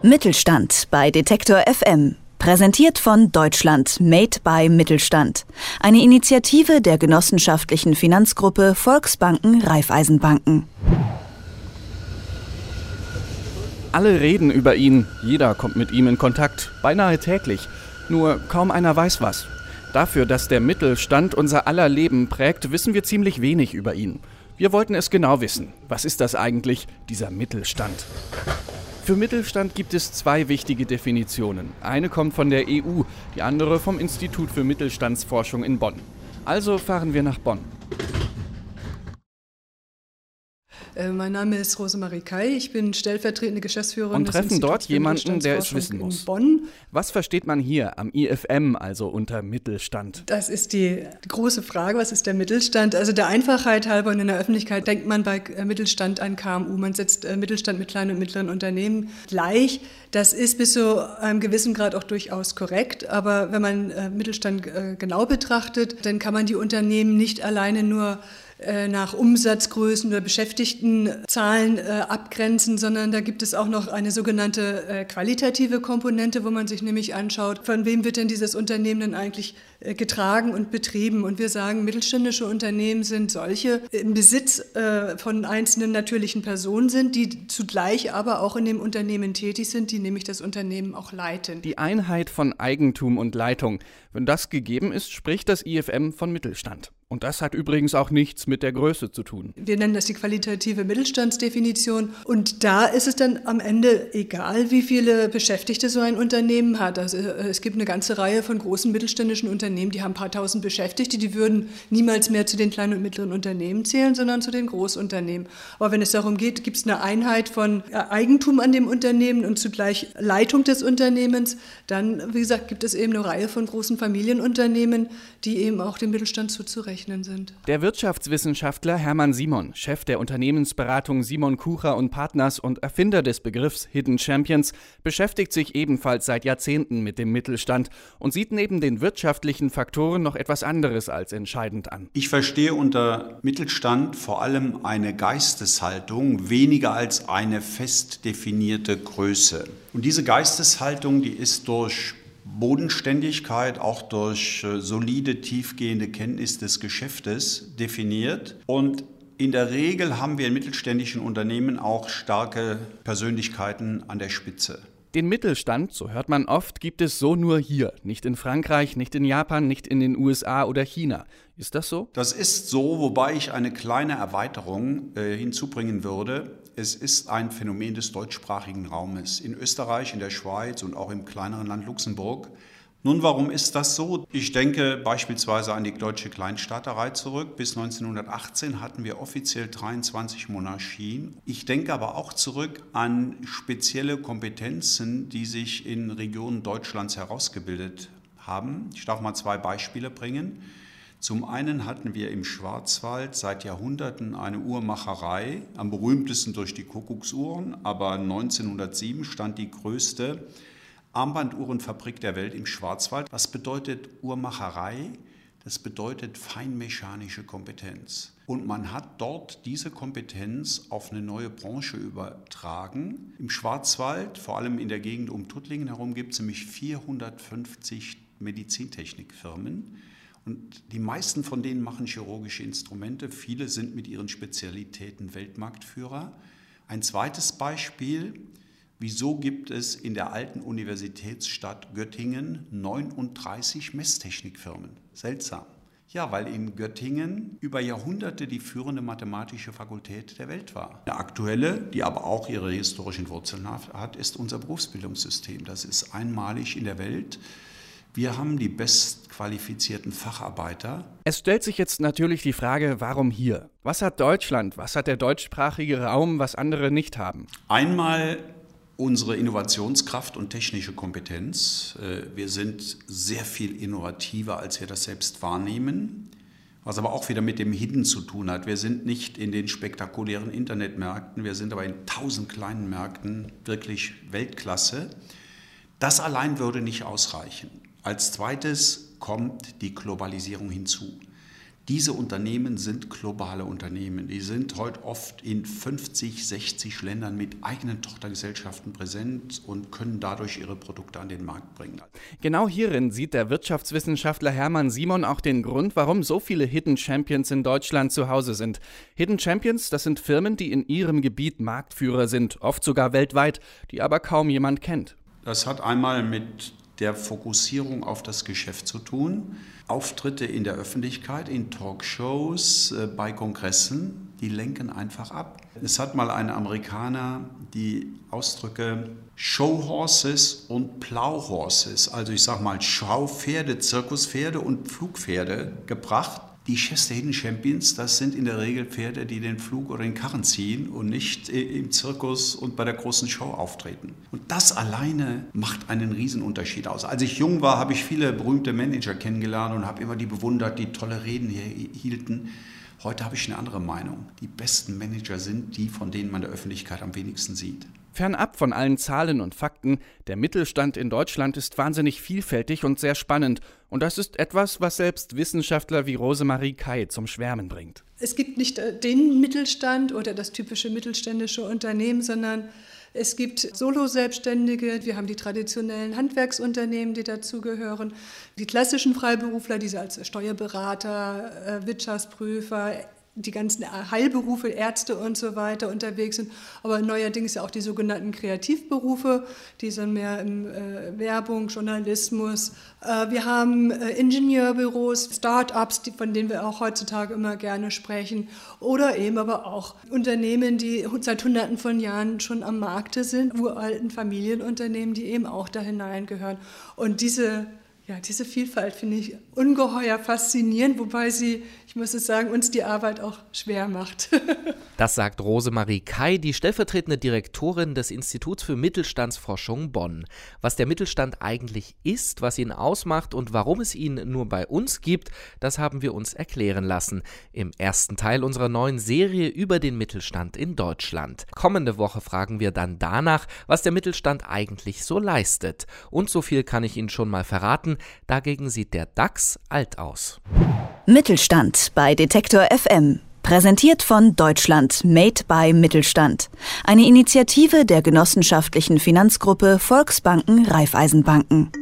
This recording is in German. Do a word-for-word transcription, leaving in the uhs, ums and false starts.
Mittelstand bei Detektor F M. Präsentiert von Deutschland Made by Mittelstand. Eine Initiative der genossenschaftlichen Finanzgruppe Volksbanken Raiffeisenbanken. Alle reden über ihn, jeder kommt mit ihm in Kontakt, beinahe täglich. Nur kaum einer weiß was. Dafür, dass der Mittelstand unser aller Leben prägt, wissen wir ziemlich wenig über ihn. Wir wollten es genau wissen. Was ist das eigentlich, dieser Mittelstand? Für Mittelstand gibt es zwei wichtige Definitionen. Eine kommt von der E U, die andere vom Institut für Mittelstandsforschung in Bonn. Also fahren wir nach Bonn. Mein Name ist Rosemarie Kai, ich bin stellvertretende Geschäftsführerin und des treffen Instituts dort für jemanden, der es Mittelstandsforschung wissen muss. in Bonn. Was versteht man hier am I F M, also unter Mittelstand? Das ist die große Frage, was ist der Mittelstand? Also der Einfachheit halber und in der Öffentlichkeit denkt man bei Mittelstand an K M U. Man setzt Mittelstand mit kleinen und mittleren Unternehmen gleich. Das ist bis zu einem gewissen Grad auch durchaus korrekt. Aber wenn man Mittelstand genau betrachtet, dann kann man die Unternehmen nicht alleine nur nach Umsatzgrößen oder Beschäftigtenzahlen äh, abgrenzen, sondern da gibt es auch noch eine sogenannte äh, qualitative Komponente, wo man sich nämlich anschaut, von wem wird denn dieses Unternehmen denn eigentlich äh, getragen und betrieben. Und wir sagen, mittelständische Unternehmen sind solche im Besitz äh, von einzelnen natürlichen Personen sind, die zugleich aber auch in dem Unternehmen tätig sind, die nämlich das Unternehmen auch leiten. Die Einheit von Eigentum und Leitung. Wenn das gegeben ist, spricht das I F M von Mittelstand. Und das hat übrigens auch nichts mit der Größe zu tun. Wir nennen das die qualitative Mittelstandsdefinition. Und da ist es dann am Ende egal, wie viele Beschäftigte so ein Unternehmen hat. Also es gibt eine ganze Reihe von großen mittelständischen Unternehmen, die haben ein paar tausend Beschäftigte, die würden niemals mehr zu den kleinen und mittleren Unternehmen zählen, sondern zu den Großunternehmen. Aber wenn es darum geht, gibt es eine Einheit von Eigentum an dem Unternehmen und zugleich Leitung des Unternehmens, dann, wie gesagt, gibt es eben eine Reihe von großen Familienunternehmen, die eben auch dem Mittelstand zuzurechnen sind. Der Wirtschaftswissenschaftler Hermann Simon, Chef der Unternehmensberatung Simon Kucher und Partners und Erfinder des Begriffs Hidden Champions, beschäftigt sich ebenfalls seit Jahrzehnten mit dem Mittelstand und sieht neben den wirtschaftlichen Faktoren noch etwas anderes als entscheidend an. Ich verstehe unter Mittelstand vor allem eine Geisteshaltung, weniger als eine fest definierte Größe. Und diese Geisteshaltung, die ist durch Bodenständigkeit, auch durch solide, tiefgehende Kenntnis des Geschäftes definiert. Und in der Regel haben wir in mittelständischen Unternehmen auch starke Persönlichkeiten an der Spitze. Den Mittelstand, so hört man oft, gibt es so nur hier. Nicht in Frankreich, nicht in Japan, nicht in den U S A oder China. Ist das so? Das ist so, wobei ich eine kleine Erweiterung äh, hinzubringen würde. Es ist ein Phänomen des deutschsprachigen Raumes. In Österreich, in der Schweiz und auch im kleineren Land Luxemburg. Nun, warum ist das so? Ich denke beispielsweise an die deutsche Kleinstaaterei zurück. Bis neunzehnhundertachtzehn hatten wir offiziell dreiundzwanzig Monarchien. Ich denke aber auch zurück an spezielle Kompetenzen, die sich in Regionen Deutschlands herausgebildet haben. Ich darf mal zwei Beispiele bringen. Zum einen hatten wir im Schwarzwald seit Jahrhunderten eine Uhrmacherei, am berühmtesten durch die Kuckucksuhren, aber neunzehnhundertsieben stand die größte Armbanduhrenfabrik der Welt im Schwarzwald. Was bedeutet Uhrmacherei? Das bedeutet feinmechanische Kompetenz. Und man hat dort diese Kompetenz auf eine neue Branche übertragen. Im Schwarzwald, vor allem in der Gegend um Tuttlingen herum, gibt es nämlich vierhundertfünfzig Medizintechnikfirmen. Und die meisten von denen machen chirurgische Instrumente. Viele sind mit ihren Spezialitäten Weltmarktführer. Ein zweites Beispiel: Wieso gibt es in der alten Universitätsstadt Göttingen neununddreißig Messtechnikfirmen? Seltsam. Ja, weil in Göttingen über Jahrhunderte die führende mathematische Fakultät der Welt war. Eine aktuelle, die aber auch ihre historischen Wurzeln hat, ist unser Berufsbildungssystem. Das ist einmalig in der Welt. Wir haben die bestqualifizierten Facharbeiter. Es stellt sich jetzt natürlich die Frage, warum hier? Was hat Deutschland, was hat der deutschsprachige Raum, was andere nicht haben? Einmal unsere Innovationskraft und technische Kompetenz. Wir sind sehr viel innovativer, als wir das selbst wahrnehmen, was aber auch wieder mit dem Hidden zu tun hat. Wir sind nicht in den spektakulären Internetmärkten, wir sind aber in tausend kleinen Märkten wirklich Weltklasse. Das allein würde nicht ausreichen. Als zweites kommt die Globalisierung hinzu. Diese Unternehmen sind globale Unternehmen. Die sind heute oft in fünfzig, sechzig Ländern mit eigenen Tochtergesellschaften präsent und können dadurch ihre Produkte an den Markt bringen. Genau hierin sieht der Wirtschaftswissenschaftler Hermann Simon auch den Grund, warum so viele Hidden Champions in Deutschland zu Hause sind. Hidden Champions, das sind Firmen, die in ihrem Gebiet Marktführer sind, oft sogar weltweit, die aber kaum jemand kennt. Das hat einmal mit der Fokussierung auf das Geschäft zu tun. Auftritte in der Öffentlichkeit, in Talkshows, äh, bei Kongressen, die lenken einfach ab. Es hat mal ein Amerikaner die Ausdrücke Showhorses und Plowhorses, also ich sage mal Schaupferde, Zirkuspferde und Flugpferde gebracht. Die Chefs der Hidden Champions, das sind in der Regel Pferde, die den Flug oder den Karren ziehen und nicht im Zirkus und bei der großen Show auftreten. Und das alleine macht einen Riesenunterschied aus. Als ich jung war, habe ich viele berühmte Manager kennengelernt und habe immer die bewundert, die tolle Reden hier hielten. Heute habe ich eine andere Meinung. Die besten Manager sind die, von denen man in der Öffentlichkeit am wenigsten sieht. Fernab von allen Zahlen und Fakten, der Mittelstand in Deutschland ist wahnsinnig vielfältig und sehr spannend. Und das ist etwas, was selbst Wissenschaftler wie Rosemarie Kai zum Schwärmen bringt. Es gibt nicht den Mittelstand oder das typische mittelständische Unternehmen, sondern es gibt Solo-Selbstständige, wir haben die traditionellen Handwerksunternehmen, die dazugehören, die klassischen Freiberufler, die als Steuerberater, Wirtschaftsprüfer, die ganzen Heilberufe, Ärzte und so weiter unterwegs sind, aber neuerdings ja auch die sogenannten Kreativberufe, die sind mehr in äh, Werbung, Journalismus. Äh, wir haben äh, Ingenieurbüros, Start-ups, die, von denen wir auch heutzutage immer gerne sprechen, oder eben aber auch Unternehmen, die seit Hunderten von Jahren schon am Markte sind, uralten Familienunternehmen, die eben auch da hineingehören. Und diese Ja, diese Vielfalt finde ich ungeheuer faszinierend, wobei sie, ich muss es sagen, uns die Arbeit auch schwer macht. Das sagt Rosemarie Kai, die stellvertretende Direktorin des Instituts für Mittelstandsforschung Bonn. Was der Mittelstand eigentlich ist, was ihn ausmacht und warum es ihn nur bei uns gibt, das haben wir uns erklären lassen im ersten Teil unserer neuen Serie über den Mittelstand in Deutschland. Kommende Woche fragen wir dann danach, was der Mittelstand eigentlich so leistet. Und so viel kann ich Ihnen schon mal verraten, dagegen sieht der DAX alt aus. Mittelstand bei Detektor F M. Präsentiert von Deutschland Made by Mittelstand. Eine Initiative der genossenschaftlichen Finanzgruppe Volksbanken Raiffeisenbanken.